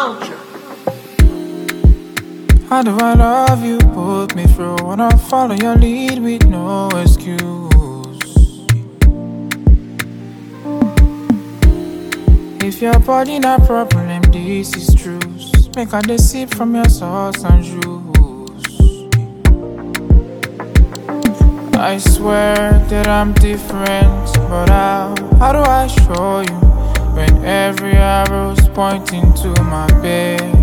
culture. How do I love you? Put me through. Wanna follow your lead with no excuse. If your body not problem, this is truth. Make a sip from your sauce and juice. I swear that I'm different, but how do I show you when every arrow's pointing to my bed?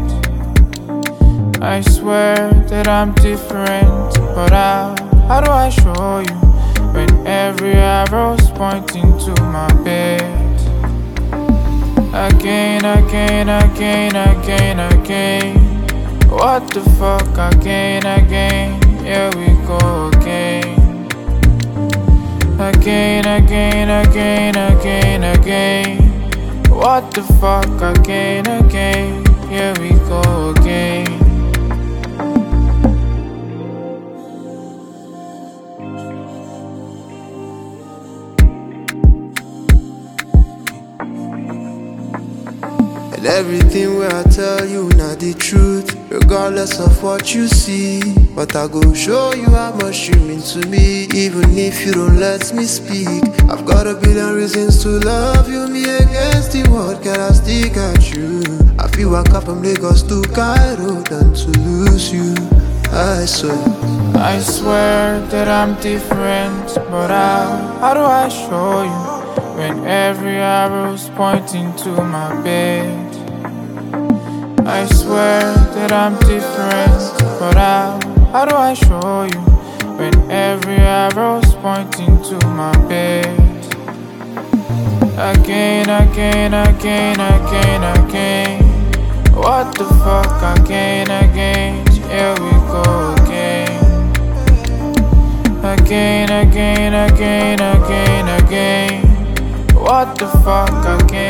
I swear that I'm different, but how do I show you when every arrow's pointing to my bed? Again, again, again, again, again. What the fuck, again, again, here we go again. Again, again, again, again, again. What the fuck, again, again, here we go again. And everything where I tell you not the truth, regardless of what you see. But I go show you how much you mean to me, even if you don't let me speak. I've got a billion reasons to love you, me against the world, can I still got you? I feel I come from Lagos to Cairo than to lose you, I swear. I swear that I'm different, but how do I show you when every arrow's pointing to my bed? I swear that I'm different, but how do I show you when every arrow's pointing to my bed? Again, again, again, again, again. What the fuck, again, again, here we go again. Again, again, again, again, again. What the fuck, again.